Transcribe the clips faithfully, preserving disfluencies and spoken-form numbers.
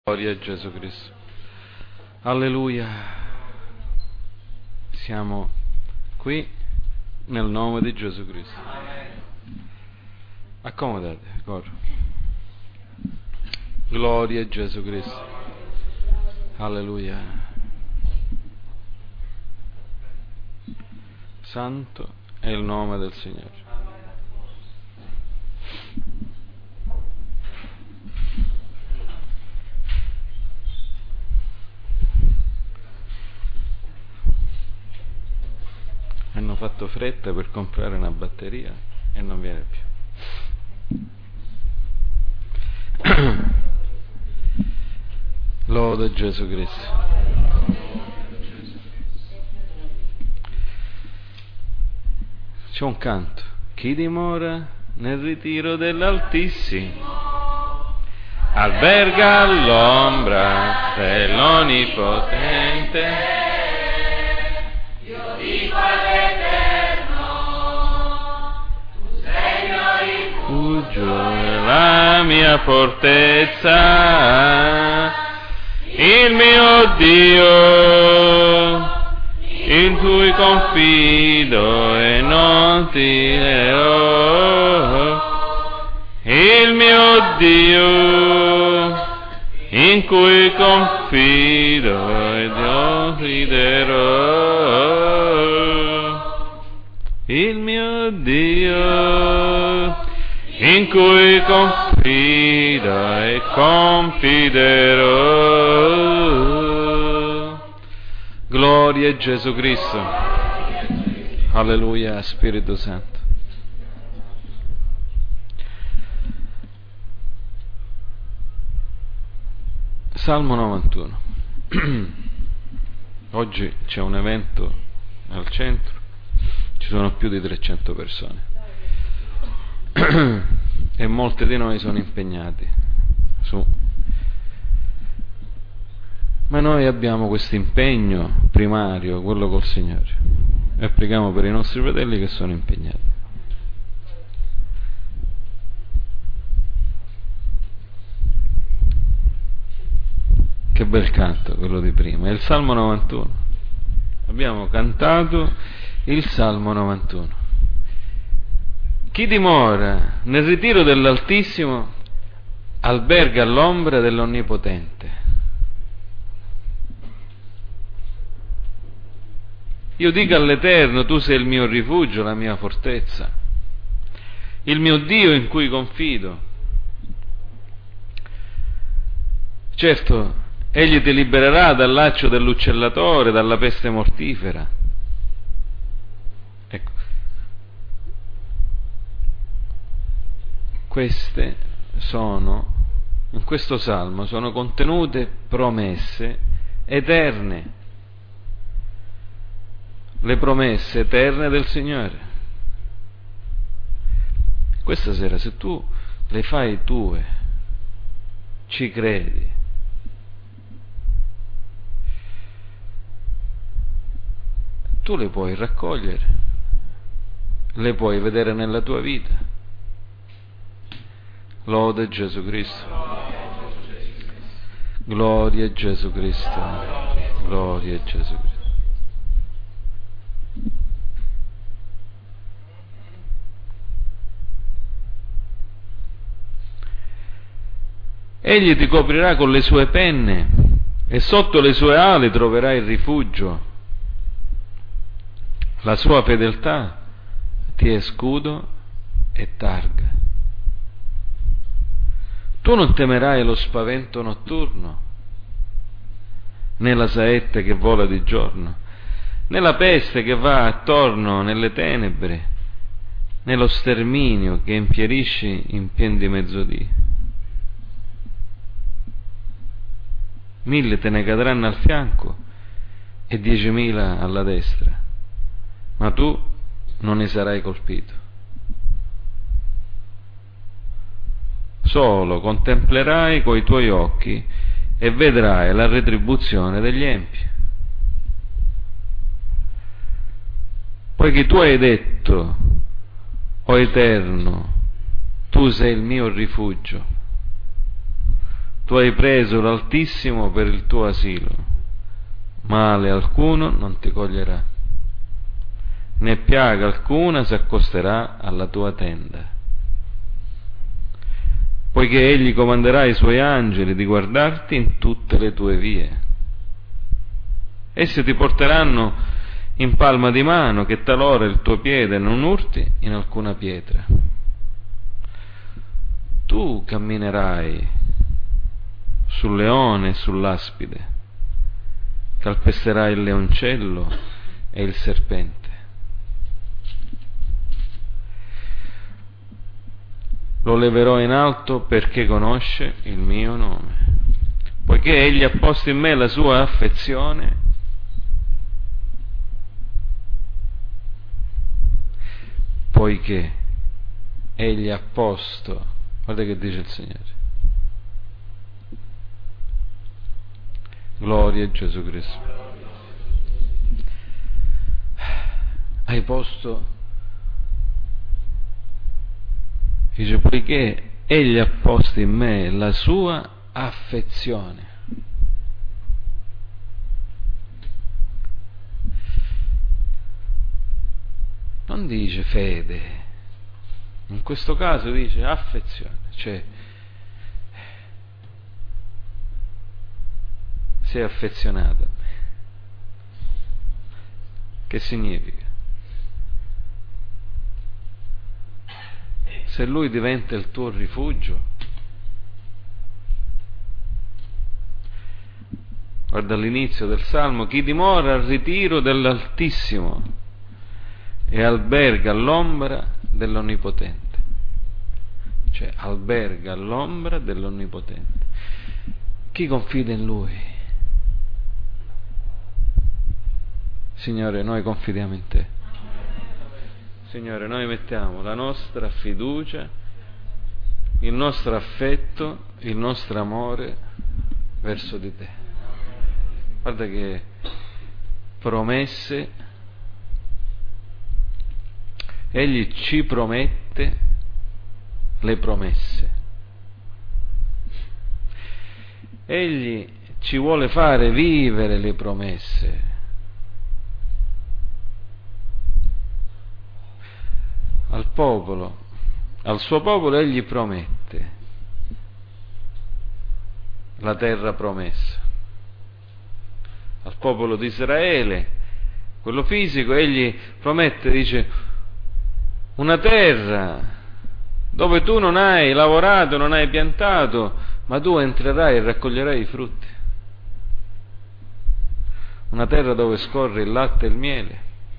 Gloria a Gesù Cristo. Alleluia. Siamo qui nel nome di Gesù Cristo. Accomodate, coro. Gloria a Gesù Cristo. Alleluia. Santo è il nome del Signore. Hanno fatto fretta per comprare una batteria e non viene più. Lode Gesù Cristo. C'è un canto. Chi dimora nel ritiro dell'Altissimo alberga all'ombra dell'Onnipotente. Io dico all'Eterno, tu sei il mio rifugio e la mia fortezza, il mio Dio, in cui confido e non ti dirò, il mio Dio, in cui confido e non ti dirò, il mio Dio, in cui confido e confiderò. Gloria a Gesù Cristo. Alleluia, Spirito Santo. Salmo novantuno. Oggi c'è un evento al centro, ci sono più di trecento persone e molti di noi sono impegnati su. Ma noi abbiamo questo impegno primario, quello col Signore, e preghiamo per i nostri fratelli che sono impegnati. Che bel canto quello di prima, è il Salmo novantuno. Abbiamo cantato il Salmo novantuno. Chi dimora nel ritiro dell'Altissimo alberga all'ombra dell'Onnipotente. Io dico all'Eterno, tu sei il mio rifugio, la mia fortezza, il mio Dio in cui confido. Certo, Egli ti libererà dal laccio dell'uccellatore, dalla peste mortifera. Ecco. Queste sono, in questo salmo, sono contenute promesse eterne. Le promesse eterne del Signore. Questa sera, se tu le fai tue, ci credi, tu le puoi raccogliere, le puoi vedere nella tua vita. Lode Gesù Cristo. Gloria a Gesù Cristo. Gloria a Gesù Cristo. Egli ti coprirà con le sue penne e sotto le sue ali troverai il rifugio. La sua fedeltà ti è scudo e targa. Tu non temerai lo spavento notturno, né la saetta che vola di giorno, né la peste che va attorno nelle tenebre, né lo sterminio che infierisce in pien di mezzodì. Mille te ne cadranno al fianco e diecimila alla destra, ma tu non ne sarai colpito. Solo contemplerai coi tuoi occhi e vedrai la retribuzione degli empi. Poiché tu hai detto, o Eterno, tu sei il mio rifugio, Tu hai preso l'Altissimo per il tuo asilo, male alcuno non ti coglierà, né piaga alcuna si accosterà alla tua tenda, poiché egli comanderà ai suoi angeli di guardarti in tutte le tue vie. Essi ti porteranno in palma di mano, che talora il tuo piede non urti in alcuna pietra. Tu camminerai sul leone e sull'aspide, calpesterai il leoncello e il serpente. Lo leverò in alto perché conosce il mio nome, poiché egli ha posto in me la sua affezione. Poiché egli ha posto, guarda che dice il Signore, gloria a Gesù Cristo, hai posto, dice, poiché egli ha posto in me la sua affezione. Non dice fede, in questo caso dice affezione, cioè sei affezionato a me. Che significa? Se lui diventa il tuo rifugio, guarda all'inizio del Salmo, chi dimora al ritiro dell'Altissimo e alberga all'ombra dell'Onnipotente, cioè alberga all'ombra dell'Onnipotente. Chi confida in Lui? Signore, noi confidiamo in Te. Signore, noi mettiamo la nostra fiducia, il nostro affetto, il nostro amore verso di Te. Guarda che promesse, Egli ci promette le promesse. Egli ci vuole fare vivere le promesse. Al popolo, al suo popolo egli promette la terra promessa. Al popolo di Israele, quello fisico, egli promette, dice, una terra dove tu non hai lavorato, non hai piantato, ma tu entrerai e raccoglierai i frutti. Una terra dove scorre il latte e il miele.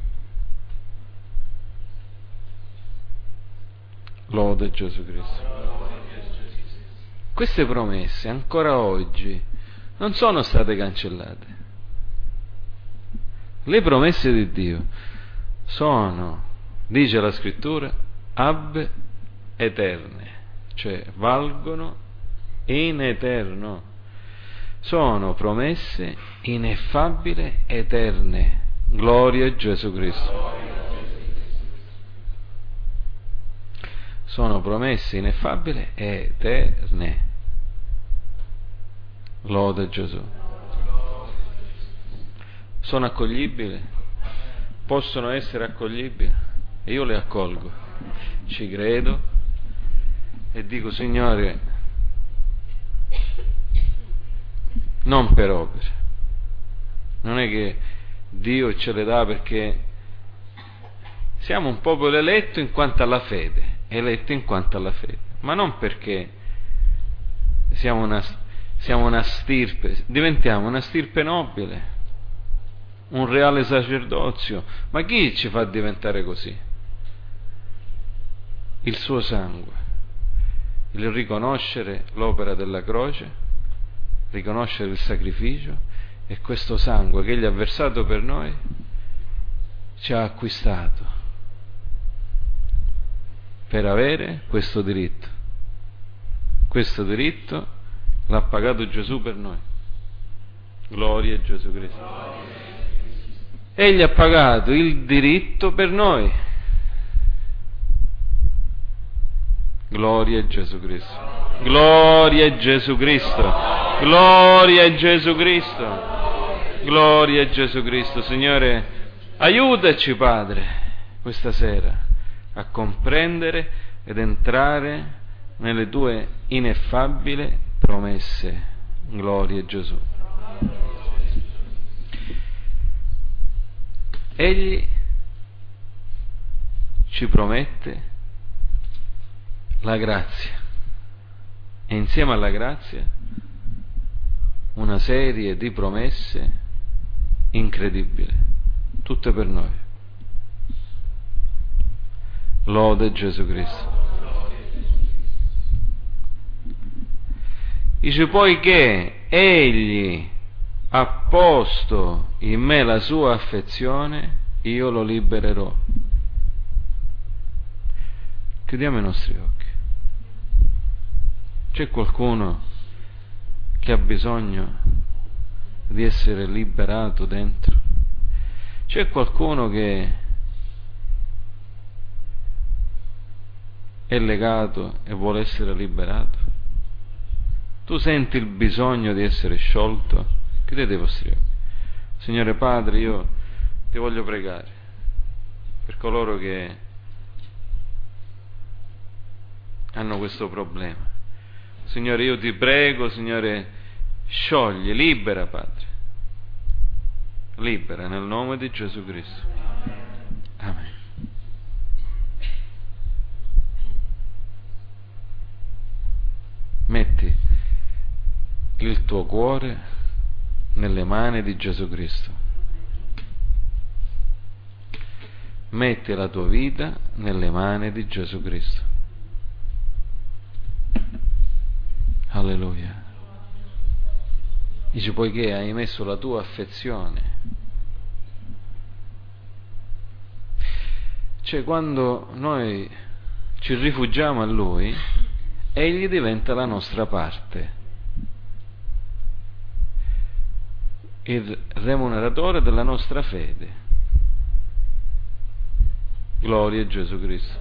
Lode Gesù Cristo. Queste promesse ancora oggi non sono state cancellate. Le promesse di Dio sono, dice la Scrittura, ab eterne, cioè valgono in eterno. Sono promesse ineffabili, eterne. Gloria a Gesù Cristo. Sono promesse ineffabili e eterne. Lode Gesù. Sono accoglibili? Possono essere accoglibili? E io le accolgo, ci credo e dico, Signore, non per opere. Non è che Dio ce le dà perché siamo un popolo eletto in quanto alla fede, eletto in quanto alla fede, ma non perché siamo una, siamo una stirpe, diventiamo una stirpe nobile, un reale sacerdozio. Ma chi ci fa diventare così? Il suo sangue, il riconoscere l'opera della croce, riconoscere il sacrificio, e questo sangue che egli ha versato per noi ci ha acquistato per avere questo diritto. Questo diritto l'ha pagato Gesù per noi. Gloria a Gesù Cristo. Egli ha pagato il diritto per noi. Gloria a Gesù Cristo. Gloria a Gesù Cristo. Gloria a Gesù Cristo. Gloria a Gesù Cristo. Signore, aiutaci, Padre, questa sera a comprendere ed entrare nelle tue ineffabili promesse. Gloria a Gesù. Egli ci promette la grazia e insieme alla grazia una serie di promesse incredibili, tutte per noi. Lode Gesù Cristo. Dice, poiché egli ha posto in me la sua affezione, io lo libererò. Chiudiamo i nostri occhi. C'è qualcuno che ha bisogno di essere liberato dentro? C'è qualcuno che è legato e vuole essere liberato? Tu senti il bisogno di essere sciolto? Chiudete i vostri occhi. Signore Padre, io ti voglio pregare per coloro che hanno questo problema. Signore, io ti prego, Signore, sciogli, libera, Padre. Libera nel nome di Gesù Cristo. Amen. Metti il tuo cuore nelle mani di Gesù Cristo. Metti la tua vita nelle mani di Gesù Cristo. Alleluia. Dice, poiché hai messo la tua affezione. Cioè, quando noi ci rifugiamo a Lui, Egli diventa la nostra parte, il remuneratore della nostra fede. Gloria a Gesù Cristo.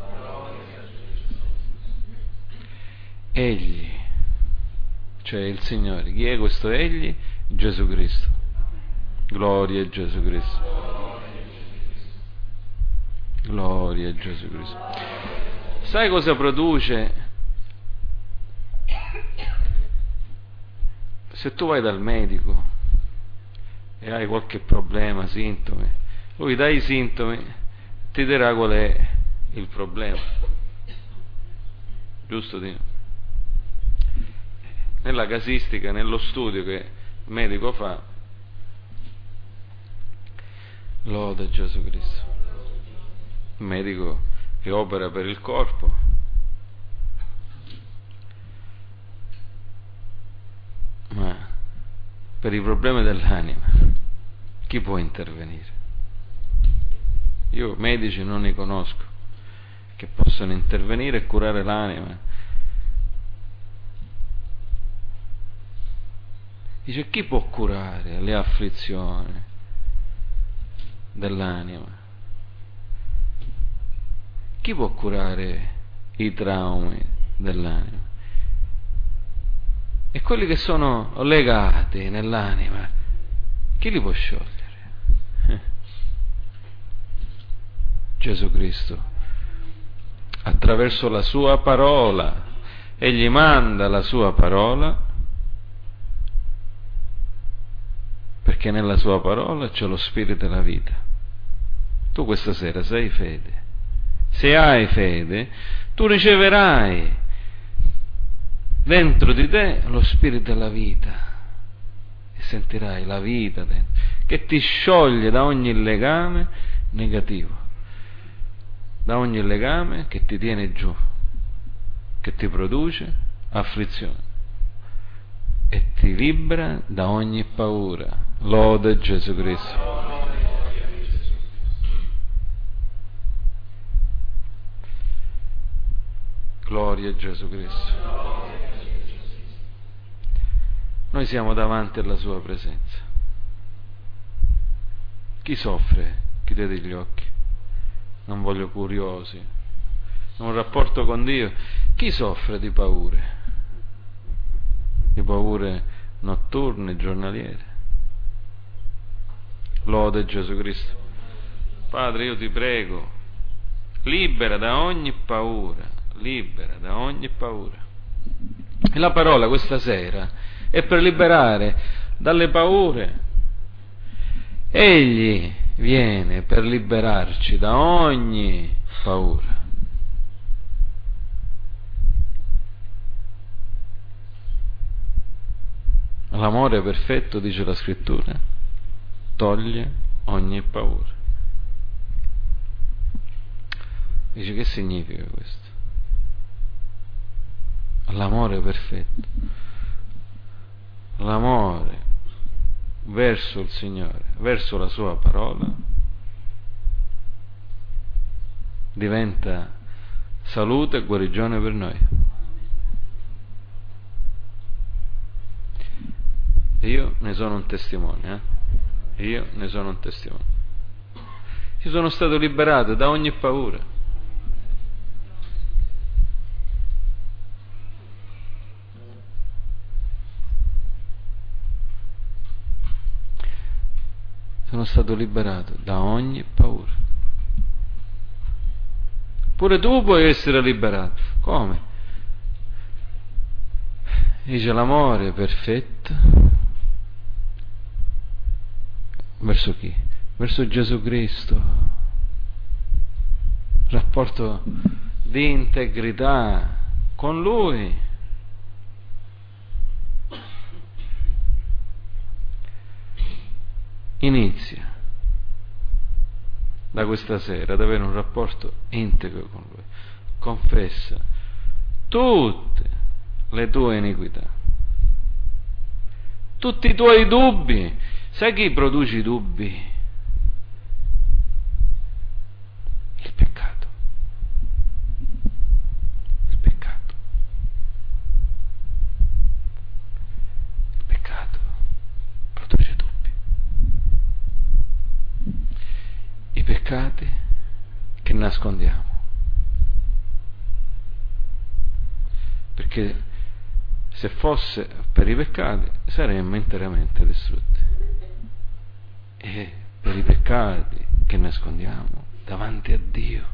Egli, cioè il Signore. Chi è questo Egli? Gesù Cristo. Gloria a Gesù Cristo. Gloria a Gesù Cristo. Sai cosa produce? Se tu vai dal medico e hai qualche problema, sintomi, lui dai i sintomi, ti dirà qual è il problema. Giusto, Dio? Nella casistica, nello studio che il medico fa, lode Gesù Cristo. Il medico che opera per il corpo, ma per i problemi dell'anima chi può intervenire? Io medici non ne conosco che possano intervenire e curare l'anima. Dice, chi può curare le afflizioni dell'anima? Chi può curare i traumi dell'anima? E quelli che sono legati nell'anima, chi li può sciogliere? Gesù Cristo, attraverso la sua parola. Egli manda la sua parola, perché nella sua parola c'è lo spirito e la vita. Tu questa sera sei fede. Se hai fede, tu riceverai dentro di te lo spirito della vita e sentirai la vita dentro, che ti scioglie da ogni legame negativo, da ogni legame che ti tiene giù, che ti produce afflizione e ti libera da ogni paura. Lode Gesù Cristo. Gloria a Gesù Cristo. Noi siamo davanti alla sua presenza. Chi soffre? Chiudete gli occhi. Non voglio curiosi. Un rapporto con Dio. Chi soffre di paure? di paure notturne e giornaliere. Lode Gesù Cristo. Padre, io ti prego, libera da ogni paura, libera da ogni paura. E la parola questa sera è per liberare dalle paure. Egli viene per liberarci da ogni paura. L'amore perfetto, dice la Scrittura, toglie ogni paura. Dice, che significa questo? L'amore perfetto, l'amore verso il Signore, verso la sua parola, diventa salute e guarigione per noi. E io ne sono un testimone, eh? Io ne sono un testimone. Io sono stato liberato da ogni paura. Sono stato liberato da ogni paura. Pure tu puoi essere liberato. Come? Dice l'amore perfetto. Verso chi? Verso Gesù Cristo. Rapporto di integrità con Lui. Inizia da questa sera ad avere un rapporto integro con Lui. Confessa tutte le tue iniquità, tutti i tuoi dubbi. Sai chi produce i dubbi? Il peccato. Il peccato. Il peccato produce dubbi. I peccati che nascondiamo. Perché se fosse per i peccati saremmo interamente distrutti. E per i peccati che nascondiamo davanti a Dio,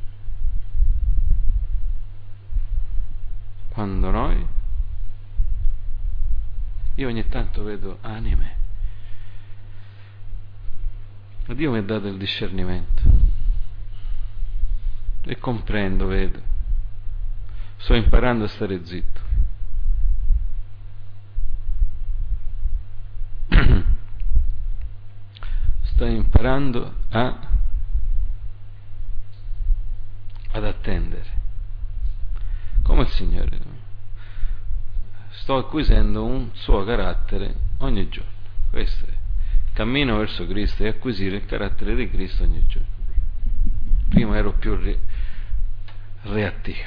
quando noi, io ogni tanto vedo anime, e Dio mi ha dato il discernimento e comprendo, vedo, sto imparando a stare zitto. Sto imparando a ad attendere come il Signore. Sto acquisendo un suo carattere ogni giorno. Questo è cammino verso Cristo e acquisire il carattere di Cristo ogni giorno. Prima ero più re- reattivo.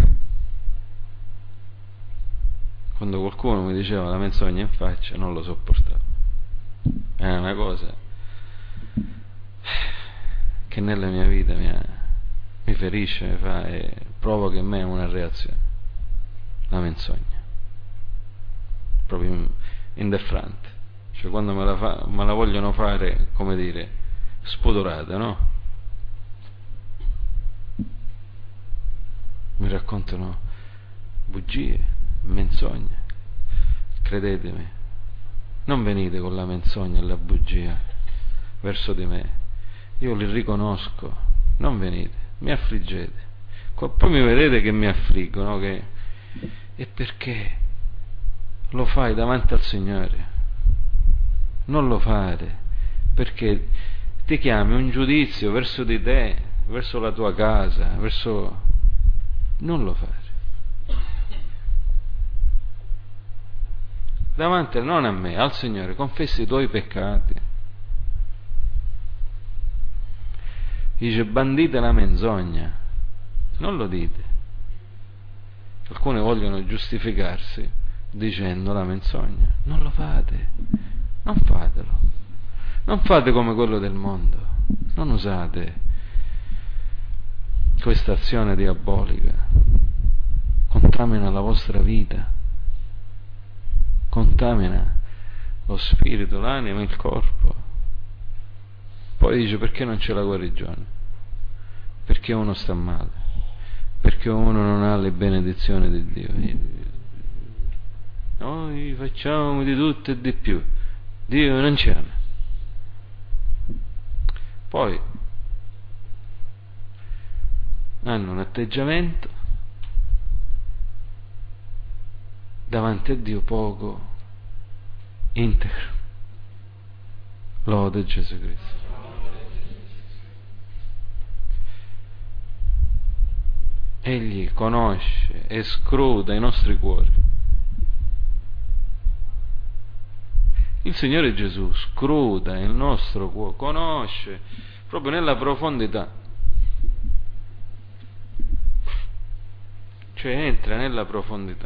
Quando qualcuno mi diceva la menzogna in faccia non lo sopportavo. È una cosa che nella mia vita mi, ha, mi ferisce, mi fa e provoca in me una reazione. La menzogna, proprio indifferente, cioè quando me la, fa, me la vogliono fare, come dire, spudorata, no? Mi raccontano bugie, menzogne. Credetemi, non venite con la menzogna e la bugia verso di me. Io li riconosco, non venite, mi affliggete. Poi mi vedete che mi affliggo, no? Che... E perché lo fai davanti al Signore? Non lo fare, perché ti chiami un giudizio verso di te, verso la tua casa, verso... Non lo fare. Davanti, non a me, al Signore, confessi i tuoi peccati. Dice, bandite la menzogna, non lo dite. Alcuni vogliono giustificarsi dicendo la menzogna. Non lo fate, non fatelo. Non fate come quello del mondo. Non usate questa azione diabolica. Contamina la vostra vita. contamina lo spirito, l'anima, il corpo. Poi dice: perché non c'è la guarigione? Perché uno sta male, perché uno non ha le benedizioni di Dio. Noi facciamo di tutto e di più, Dio non ci ama. Poi hanno un atteggiamento davanti a Dio poco integro. Lode Gesù Cristo. Egli conosce e scruta i nostri cuori. Il Signore Gesù scruta il nostro cuore, conosce proprio nella profondità, cioè entra nella profondità.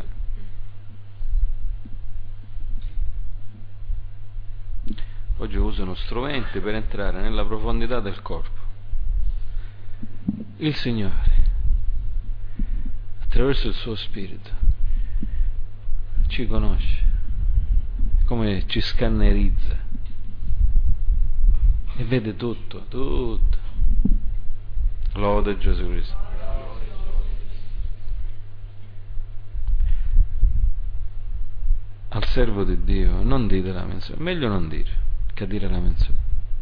Oggi usano strumenti per entrare nella profondità del corpo. Il Signore, attraverso il suo Spirito, ci conosce, come ci scannerizza e vede tutto, tutto. Lode Gesù Cristo. Al servo di Dio non dite la menzogna, meglio non dire che dire la menzogna.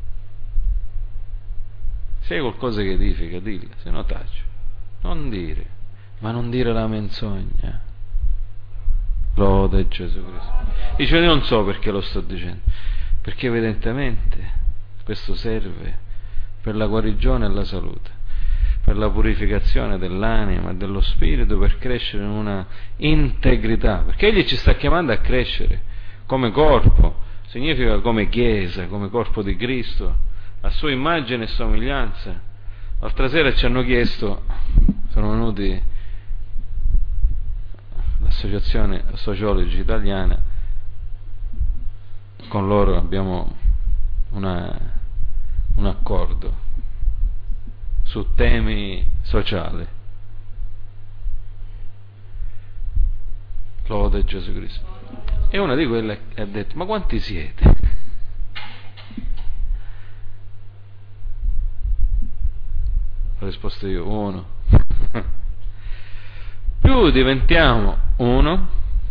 Se hai qualcosa che edifica, dilla, se no taci. Non dire, ma non dire la menzogna. Lode Gesù Cristo. Dice: io non so perché lo sto dicendo, perché evidentemente questo serve per la guarigione e la salute, per la purificazione dell'anima e dello spirito, per crescere in una integrità, perché Egli ci sta chiamando a crescere come corpo, significa come Chiesa, come corpo di Cristo, a sua immagine e somiglianza. L'altra sera ci hanno chiesto, sono venuti l'Associazione Sociologi Italiana, con loro abbiamo una, un accordo su temi sociali. Lode Gesù Cristo. E una di quelle ha detto: ma quanti siete? Ho risposto io: uno. Più diventiamo uno,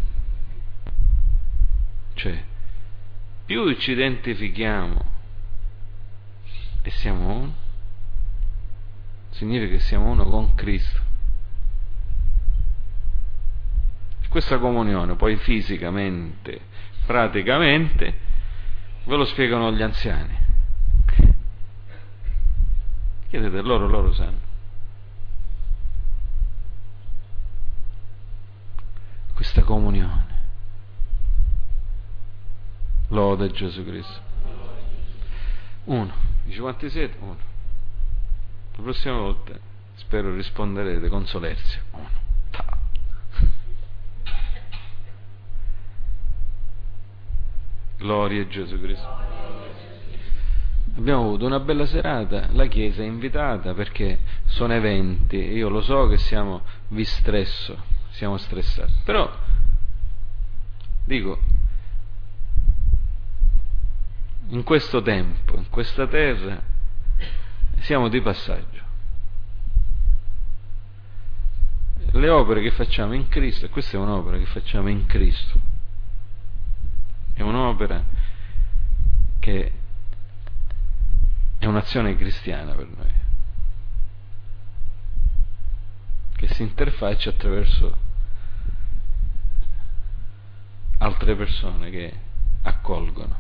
cioè più ci identifichiamo e siamo uno, significa che siamo uno con Cristo. Questa comunione poi fisicamente, praticamente, ve lo spiegano gli anziani. Chiedete loro, loro sanno. Questa comunione. Lode Gesù Cristo. Uno. Dice: quanti siete? Uno. La prossima volta spero risponderete con solerzia. Uno. Ta. Gloria a Gesù Cristo. Abbiamo avuto una bella serata, la Chiesa è invitata perché sono eventi, io lo so che siamo vi stresso, siamo stressati, però dico, in questo tempo, in questa terra siamo di passaggio. Le opere che facciamo in Cristo, e questa è un'opera che facciamo in Cristo, è un'opera che è un'azione cristiana per noi, che si interfaccia attraverso altre persone che accolgono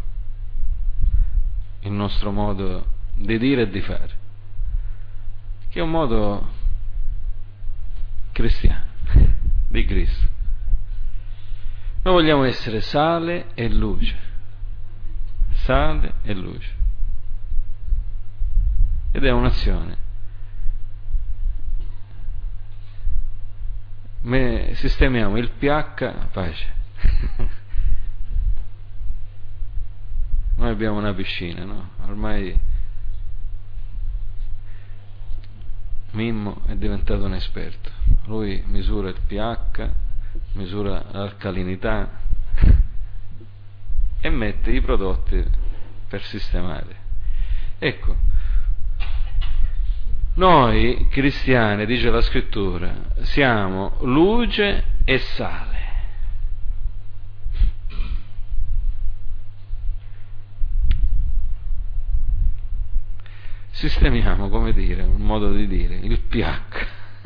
il nostro modo di dire e di fare, che è un modo cristiano di Cristo. Noi vogliamo essere sale e luce, sale e luce, ed è un'azione. Me, sistemiamo il pH, pace. Noi abbiamo una piscina, no? Ormai Mimmo è diventato un esperto. Lui misura il pH, misura l'alcalinità e mette i prodotti per sistemare. Ecco, noi cristiani, dice la Scrittura, siamo luce e sale. Sistemiamo, come dire, un modo di dire, il pH.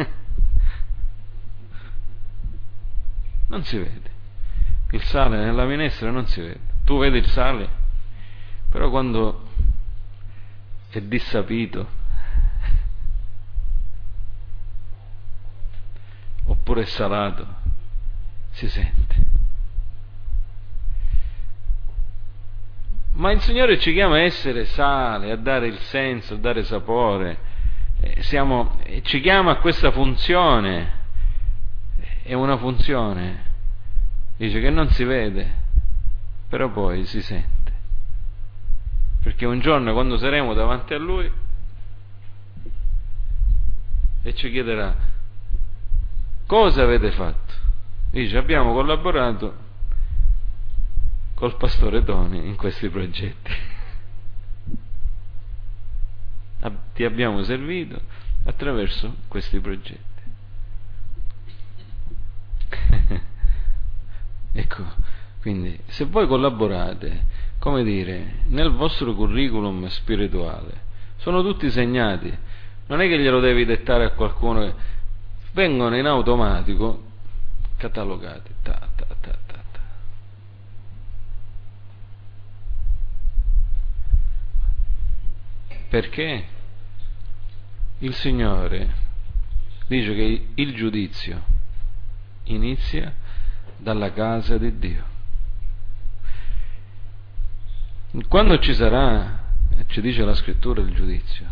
Non si vede. Il sale nella minestra non si vede. Tu vedi il sale, però quando è dissapito, oppure è salato, si sente. Ma il Signore ci chiama a essere sale, a dare il senso, a dare sapore. Eh, siamo, eh, ci chiama a questa funzione. È una funzione, dice, che non si vede, però poi si sente. Perché un giorno, quando saremo davanti a Lui e ci chiederà: cosa avete fatto? Dice: abbiamo collaborato col pastore Toni in questi progetti. Ti abbiamo servito attraverso questi progetti. Ecco, quindi se voi collaborate, come dire, nel vostro curriculum spirituale, sono tutti segnati, non è che glielo devi dettare a qualcuno, che vengono in automatico catalogati. Ta, ta, ta, ta, ta. Perché il Signore dice che il giudizio inizia dalla casa di Dio. Quando ci sarà, ci dice la Scrittura, il giudizio,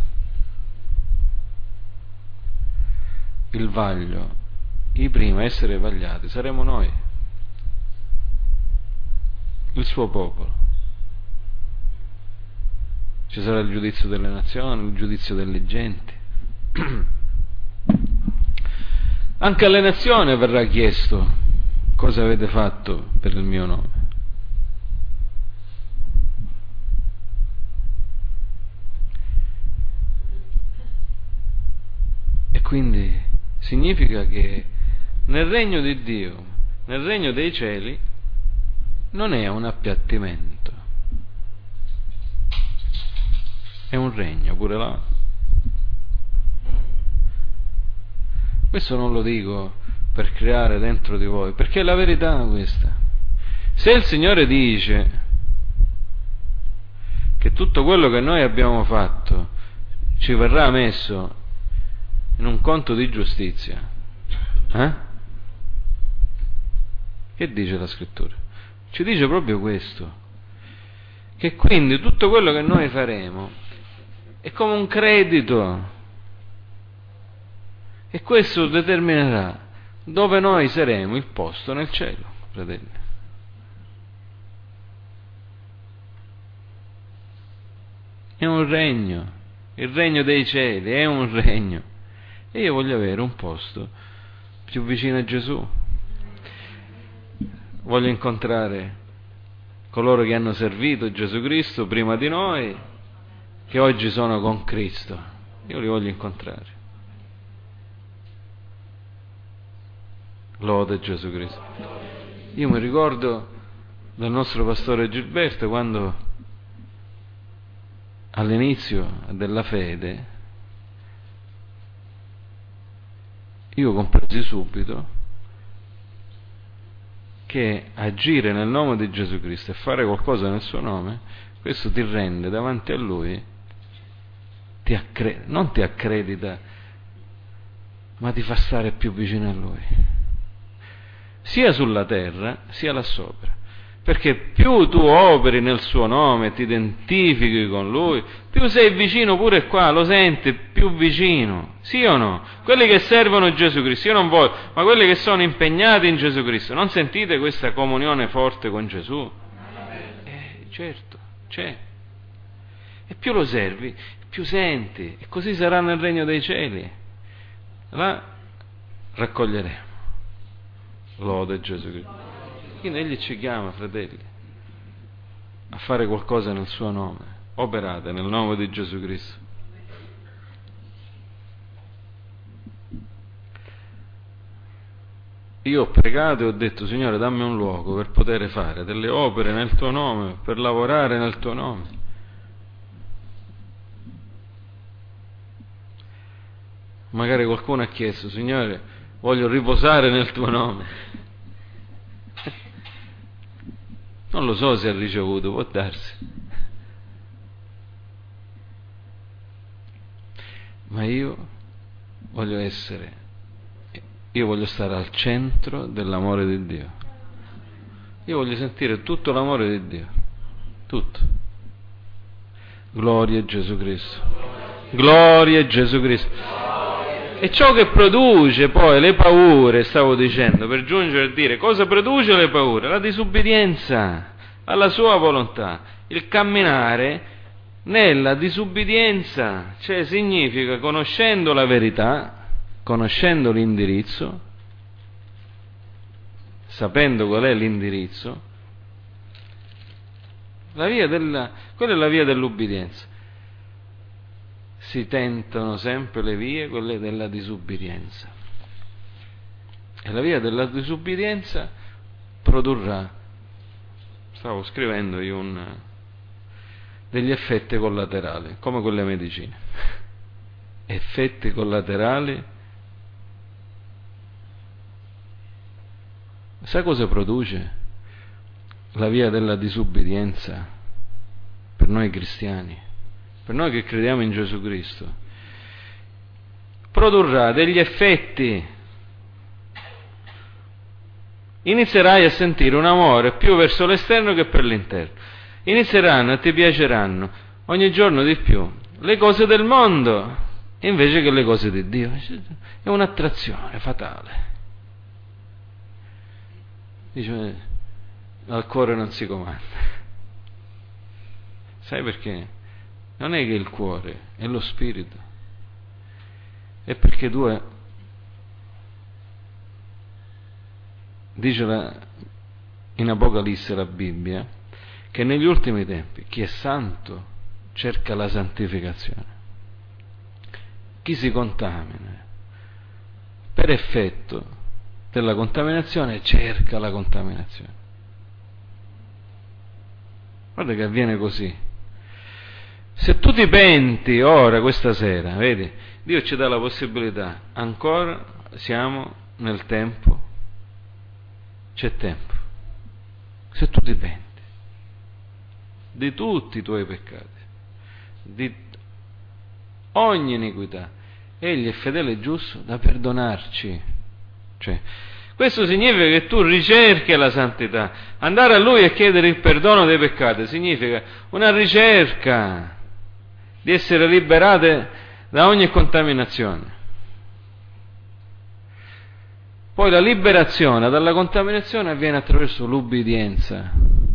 il vaglio, i primi a essere vagliati saremo noi, il suo popolo. Ci sarà il giudizio delle nazioni, il giudizio delle genti. Anche alle nazioni verrà chiesto: cosa avete fatto per il mio nome? E quindi significa che nel regno di Dio, nel regno dei cieli, non è un appiattimento, è un regno pure là. Questo non lo dico per creare dentro di voi, perché è la verità questa. Se il Signore dice che tutto quello che noi abbiamo fatto ci verrà messo in un conto di giustizia, eh? Che dice la Scrittura? Ci dice proprio questo, che quindi tutto quello che noi faremo è come un credito, e questo determinerà dove noi saremo il posto nel cielo, fratelli. È un regno, il regno dei cieli è un regno, e io voglio avere un posto più vicino a Gesù. Voglio incontrare coloro che hanno servito Gesù Cristo prima di noi, che oggi sono con Cristo. Io li voglio incontrare. Lode Gesù Cristo. Io mi ricordo del nostro pastore Gilberto, quando all'inizio della fede io compresi subito che agire nel nome di Gesù Cristo e fare qualcosa nel suo nome, questo ti rende davanti a Lui, ti accre- non ti accredita, ma ti fa stare più vicino a Lui, sia sulla terra sia là sopra, perché più tu operi nel suo nome, ti identifichi con Lui, più sei vicino pure qua, lo senti più vicino, sì o no? Quelli che servono Gesù Cristo, io non voglio, ma quelli che sono impegnati in Gesù Cristo, non sentite questa comunione forte con Gesù? Eh, certo, c'è. E più lo servi, più senti, e così sarà nel regno dei cieli. Là raccoglieremo. Lode Gesù Cristo. Quindi Egli ci chiama, fratelli. a fare qualcosa nel suo nome. Operate nel nome di Gesù Cristo. Io ho pregato e ho detto: Signore, dammi un luogo per poter fare delle opere nel tuo nome, per lavorare nel tuo nome. Magari qualcuno ha chiesto: Signore, voglio riposare nel tuo nome. Non lo so se ha ricevuto, può darsi. Ma io voglio essere Io voglio stare al centro dell'amore di Dio. Io voglio sentire tutto l'amore di Dio. Tutto. Gloria a Gesù Cristo. Gloria a Gesù Cristo. E ciò che produce poi le paure, stavo dicendo, per giungere a dire cosa produce le paure? La disubbidienza alla sua volontà. Il camminare nella disubbidienza, cioè significa, conoscendo la verità, conoscendo l'indirizzo, sapendo qual è l'indirizzo, la via della, quella è la via dell'ubbidienza. Si tentano sempre le vie, quelle della disubbidienza. E la via della disubbidienza produrrà, stavo scrivendo io un, degli effetti collaterali, come quelle medicine. Effetti collaterali. Sai cosa produce la via della disubbidienza per noi cristiani, per noi che crediamo in Gesù Cristo? Produrrà degli effetti. Inizierai a sentire un amore più verso l'esterno che per l'interno. Inizieranno e ti piaceranno ogni giorno di più le cose del mondo invece che le cose di Dio. È un'attrazione fatale. Dice, al cuore non si comanda. Sai perché? Non è che il cuore, è lo spirito. È perché tu, dice la, in Apocalisse la Bibbia, che negli ultimi tempi chi è santo cerca la santificazione. Chi si contamina per effetto della contaminazione cerca la contaminazione. Guarda che avviene così. Se tu ti penti ora, questa sera, vedi, Dio ci dà la possibilità, ancora siamo nel tempo, c'è tempo. Se tu ti penti di tutti i tuoi peccati, di ogni iniquità, Egli è fedele e giusto da perdonarci. Cioè, questo significa che tu ricerchi la santità. Andare a Lui e chiedere il perdono dei peccati significa una ricerca di essere liberate da ogni contaminazione. Poi la liberazione dalla contaminazione avviene attraverso l'ubbidienza,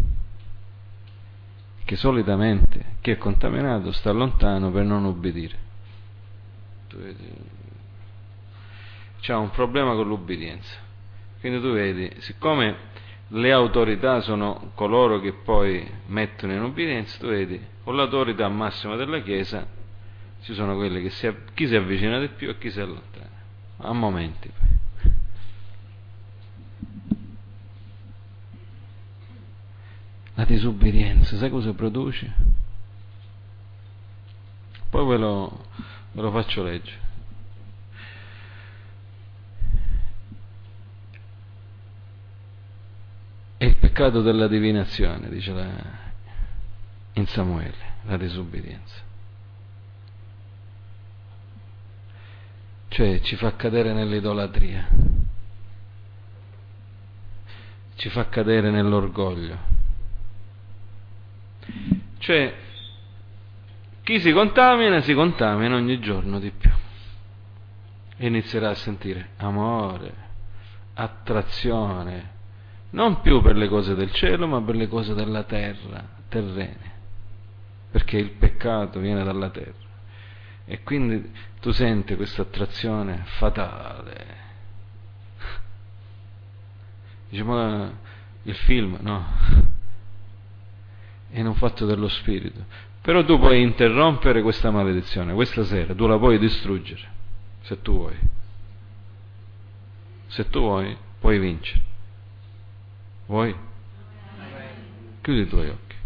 che solitamente chi è contaminato sta lontano per non ubbidire. Tu vedi, c'è un problema con l'ubbidienza. Quindi tu vedi, siccome le autorità sono coloro che poi mettono in ubbidienza, tu vedi, con l'autorità massima della Chiesa ci sono quelli che si, chi si avvicina di più e chi si allontana, a momenti poi. La disubbidienza, sai cosa produce? Poi ve lo, ve lo faccio leggere. È il peccato della divinazione, dice la, in Samuele, la disubbidienza. Cioè ci fa cadere nell'idolatria, ci fa cadere nell'orgoglio. Cioè chi si contamina si contamina ogni giorno di più e inizierà a sentire amore, attrazione, non più per le cose del cielo ma per le cose della terra, terrene, perché il peccato viene dalla terra e quindi tu senti questa attrazione fatale. Dice, ma il film, no, è in un fatto dello spirito. Però tu puoi interrompere questa maledizione, questa sera, tu la puoi distruggere, se tu vuoi. Se tu vuoi, puoi vincere. Vuoi? Chiudi i tuoi occhi.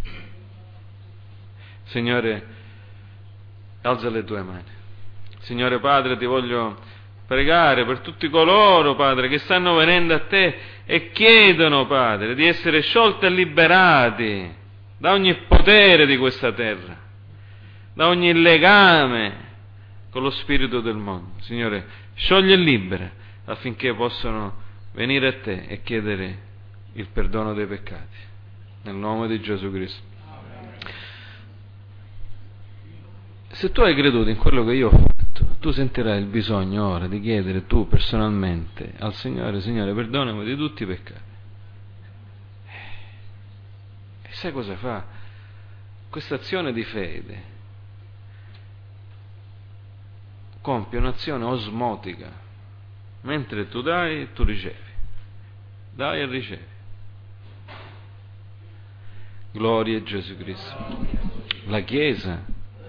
Signore, alza le tue mani. Signore Padre, ti voglio pregare per tutti coloro, Padre, che stanno venendo a te e chiedono, Padre, di essere sciolti e liberati da ogni potere di questa terra, da ogni legame con lo spirito del mondo. Signore, sciogli e libera affinché possano venire a te e chiedere il perdono dei peccati. Nel nome di Gesù Cristo. Se tu hai creduto in quello che io ho fatto, tu sentirai il bisogno ora di chiedere tu personalmente al Signore: Signore, perdonami di tutti i peccati. E sai cosa fa? Questa azione di fede compie un'azione osmotica. Mentre tu dai, tu ricevi. Dai e ricevi. Gloria a Gesù Cristo. La Chiesa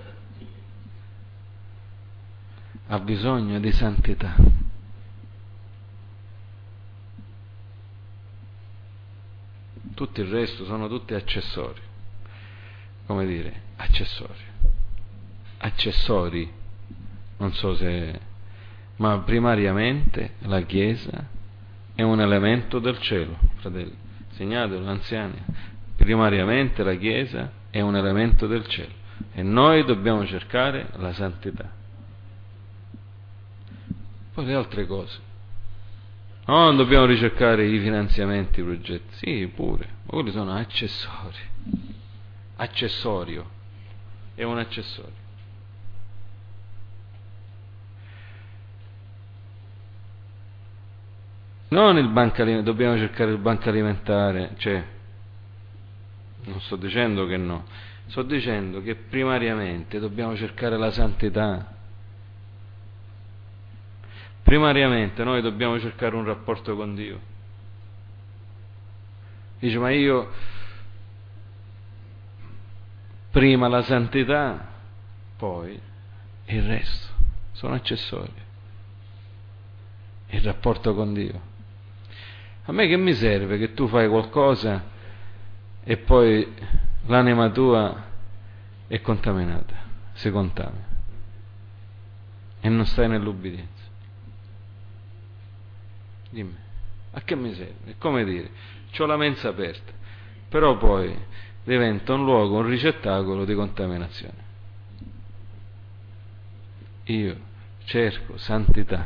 ha bisogno di santità. Tutto il resto sono tutti accessori. Come dire, accessori. Accessori, non so se, ma primariamente la Chiesa è un elemento del cielo, fratelli. Segnatelo, anziani. Primariamente la Chiesa è un elemento del cielo e noi dobbiamo cercare la santità. Poi le altre cose, no, non dobbiamo ricercare i finanziamenti, i progetti, sì, pure, ma quelli sono accessori. Accessorio, è un accessorio. Non il banco alimentare, dobbiamo cercare il banco alimentare, cioè, non sto dicendo che no, sto dicendo che primariamente dobbiamo cercare la santità. Primariamente noi dobbiamo cercare un rapporto con Dio. Dice, ma io prima la santità, poi il resto sono accessori. Il rapporto con Dio. A me che mi serve che tu fai qualcosa e poi l'anima tua è contaminata, si contamina e non stai nell'ubbidienza? Dimmi, a che mi serve? È come dire, c'ho la mensa aperta, però poi diventa un luogo, un ricettacolo di contaminazione. Io cerco santità.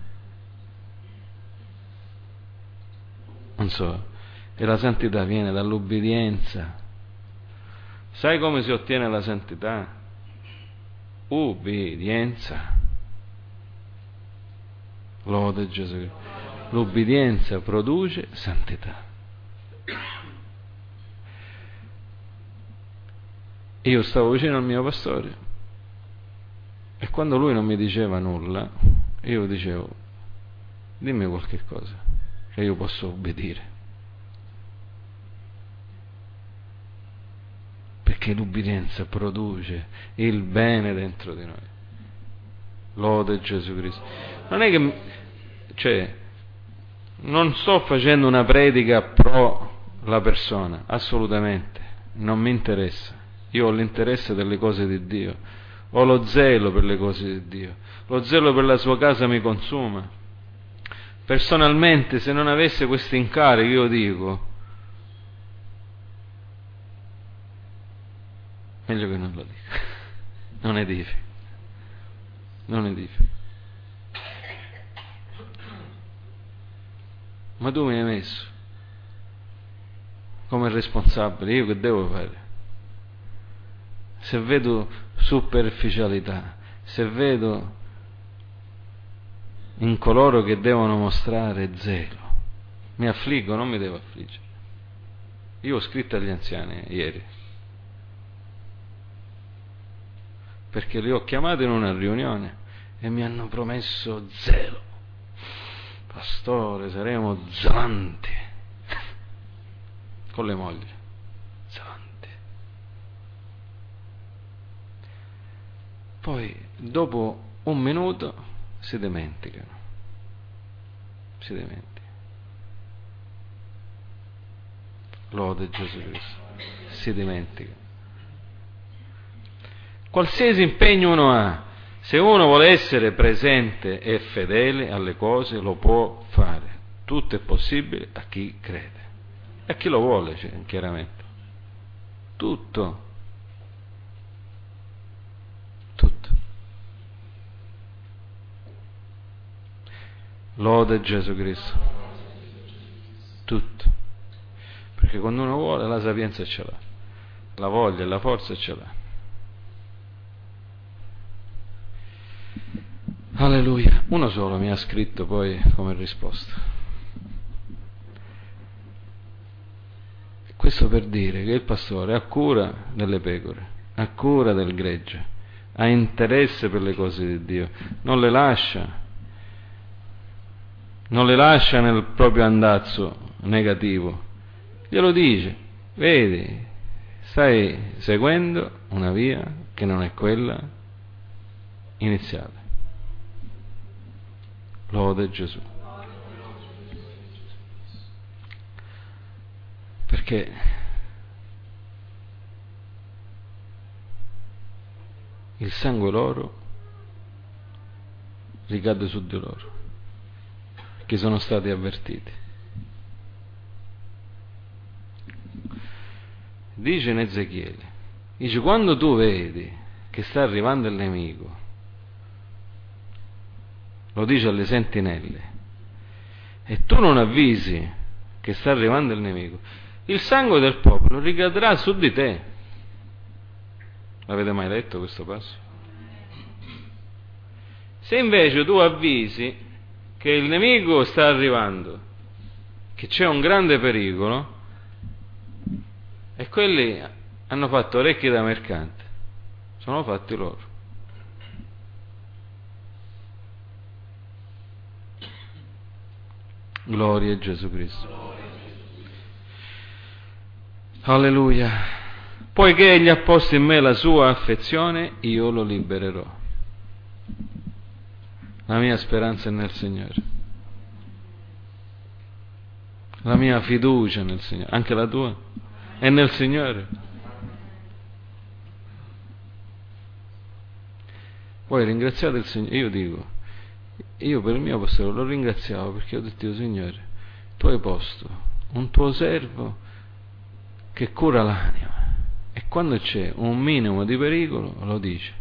Non so, e la santità viene dall'ubbidienza. Sai come si ottiene la santità? Ubbidienza. Lode Gesù Cristo. L'ubbidienza produce santità. Io stavo vicino al mio pastore e quando lui non mi diceva nulla, io dicevo: dimmi qualche cosa che io posso obbedire, perché l'ubbidienza produce il bene dentro di noi. Lode Gesù Cristo. Non è che, cioè, non sto facendo una predica pro la persona, assolutamente, non mi interessa. Io ho l'interesse delle cose di Dio, ho lo zelo per le cose di Dio, lo zelo per la sua casa mi consuma. Personalmente, se non avesse questo incarico, io dico, meglio che non lo dica, non edifica, non edifica. Ma tu mi hai messo come responsabile, io che devo fare? Se vedo superficialità, se vedo in coloro che devono mostrare zelo, mi affliggo, non mi devo affliggere. Io ho scritto agli anziani ieri, perché li ho chiamati in una riunione e mi hanno promesso zelo. Pastore, saremo zelanti con le mogli, zelanti. Poi, dopo un minuto, si dimenticano. Si dimenticano. Lode Gesù Cristo. Si dimentica. Qualsiasi impegno uno ha, se uno vuole essere presente e fedele alle cose, lo può fare. Tutto è possibile a chi crede. E a chi lo vuole, cioè, chiaramente. Tutto. Tutto. Lode Gesù Cristo. Tutto. Perché quando uno vuole la sapienza ce l'ha, la voglia e la forza ce l'ha. Alleluia. Uno solo mi ha scritto poi come risposta. Questo per dire che il pastore ha cura delle pecore, ha cura del gregge, ha interesse per le cose di Dio, non le lascia, non le lascia nel proprio andazzo negativo. Glielo dice, vedi, stai seguendo una via che non è quella iniziale. Lode Gesù. Perché il sangue loro ricade su di loro, che sono stati avvertiti. Dice in Ezechiele, dice, quando tu vedi che sta arrivando il nemico, lo dice alle sentinelle, e tu non avvisi che sta arrivando il nemico, il sangue del popolo ricadrà su di te. L'avete mai letto questo passo? Se invece tu avvisi che il nemico sta arrivando, che c'è un grande pericolo, e quelli hanno fatto orecchie da mercante, sono fatti loro. Gloria a Gesù Cristo. Alleluia. Poiché egli ha posto in me la sua affezione, io lo libererò. La mia speranza è nel Signore. La mia fiducia nel Signore, anche la tua, è nel Signore. Poi ringraziate il Signore. Io dico, io per il mio pastore lo ringraziavo perché ho detto, Signore, tu hai posto un tuo servo che cura l'anima, e quando c'è un minimo di pericolo lo dice.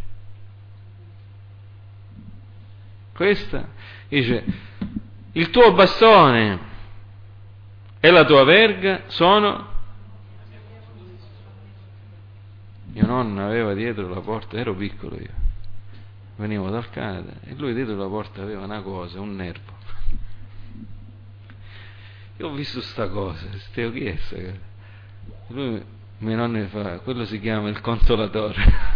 Questa dice, il tuo bastone e la tua verga sono. Mio nonno aveva dietro la porta, ero piccolo io, venivo dal Canada, e lui dietro la porta aveva una cosa, un nervo. Io ho visto sta cosa, steo, chi è sta cosa? Lui, mio nonno, fa, quello si chiama il consolatore.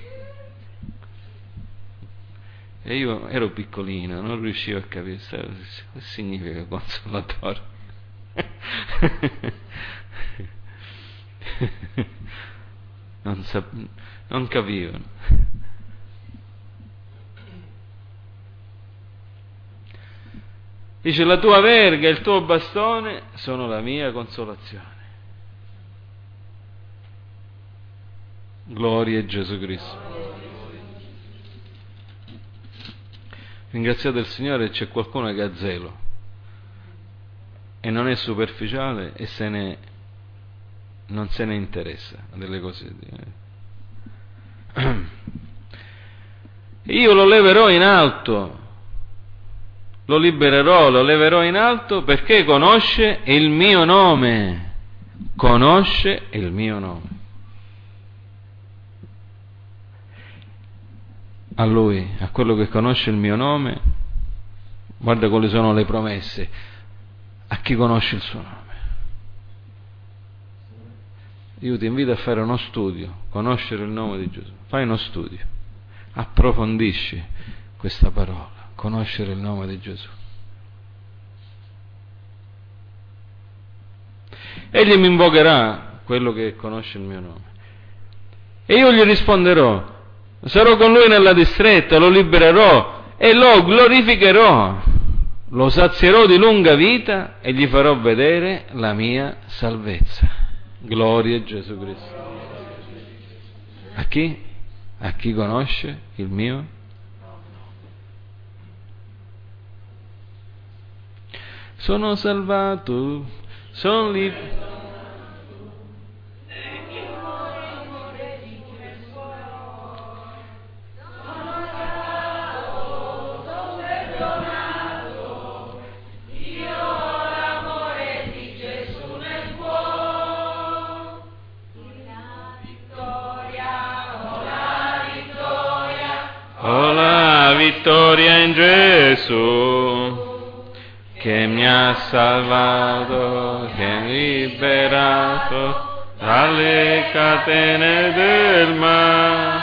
E io ero piccolino, non riuscivo a capire che significa consolatore. Non, sap- non capivano. Dice, la tua verga e il tuo bastone sono la mia consolazione. Gloria a Gesù Cristo. Ringraziate il Signore, c'è qualcuno che ha zelo e non è superficiale e se ne non se ne interessa delle cose di Dio. Io lo leverò in alto, lo libererò, lo leverò in alto perché conosce il mio nome, conosce il mio nome. A lui, a quello che conosce il mio nome, guarda quali sono le promesse, a chi conosce il suo nome. Io ti invito a fare uno studio, conoscere il nome di Gesù. Fai uno studio, approfondisci questa parola, conoscere il nome di Gesù. Egli mi invocherà, quello che conosce il mio nome, e io gli risponderò. sarò con lui nella distretta, lo libererò e lo glorificherò, lo sazierò di lunga vita e gli farò vedere la mia salvezza. Gloria a Gesù Cristo. A chi? A chi conosce il mio? Sono salvato, sono libero. Ho la vittoria in Gesù, che mi ha salvato, che mi ha liberato dalle catene del male.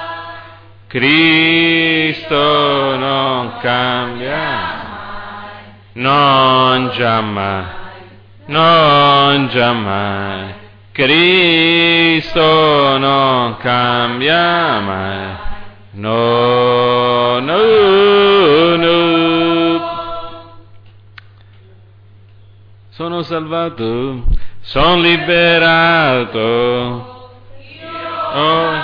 Cristo non cambia, non giammai, non giammai. Cristo non cambia mai. No, no, no. Sono salvato, sono liberato. Oh.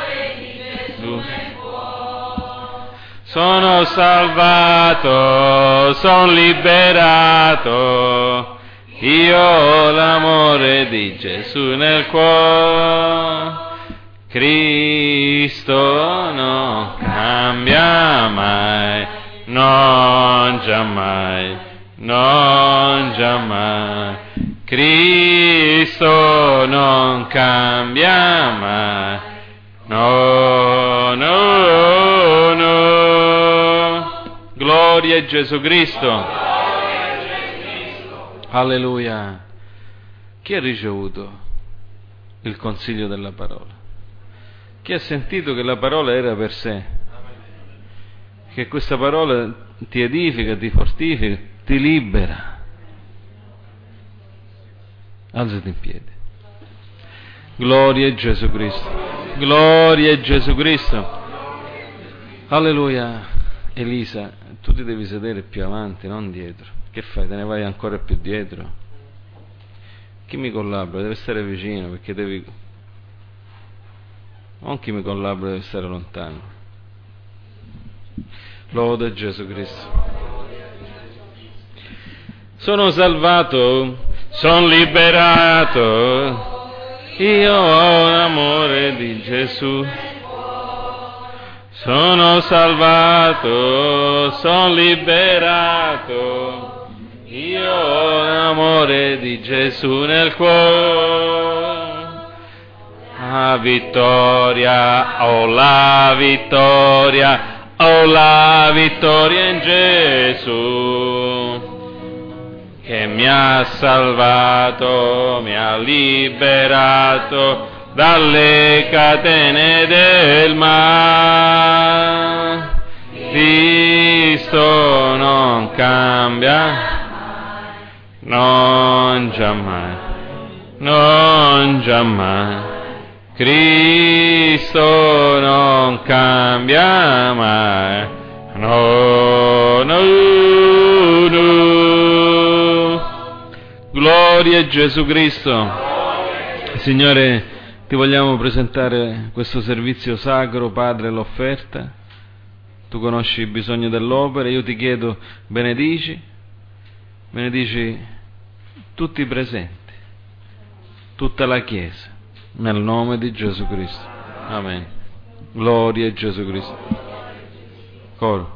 Sono salvato, sono liberato. Io ho l'amore di Gesù nel cuore. Cristo non cambia mai, non giammai, non giammai. Cristo non cambia mai, no, no, no. Gloria a Gesù Cristo. Alleluia. Chi ha ricevuto il consiglio della parola? Chi ha sentito che la parola era per sé, che questa parola ti edifica, ti fortifica, ti libera? Alzati in piedi. Gloria a Gesù Cristo. Gloria a Gesù Cristo. Alleluia. Elisa, tu ti devi sedere più avanti, non dietro. Che fai? Te ne vai ancora più dietro? Chi mi collabora? Deve stare vicino, perché devi... Non chi mi collabora deve stare lontano. Lode Gesù Cristo. Sono salvato, sono liberato. Io ho l'amore di Gesù. Sono salvato, sono liberato. Io ho l'amore di Gesù nel cuore. La vittoria, ho la vittoria, ho la vittoria in Gesù, che mi ha salvato, mi ha liberato dalle catene del male. Cristo non cambia, non giammai, non giammai. Cristo non cambia mai, no, no, no. Gloria a Gesù Cristo. Signore, ti vogliamo presentare questo servizio sacro, Padre, l'offerta. Tu conosci i bisogni dell'opera, io ti chiedo, benedici, benedici tutti i presenti, tutta la Chiesa. Nel nome di Gesù Cristo. Amen. Gloria a Gesù Cristo. Coro.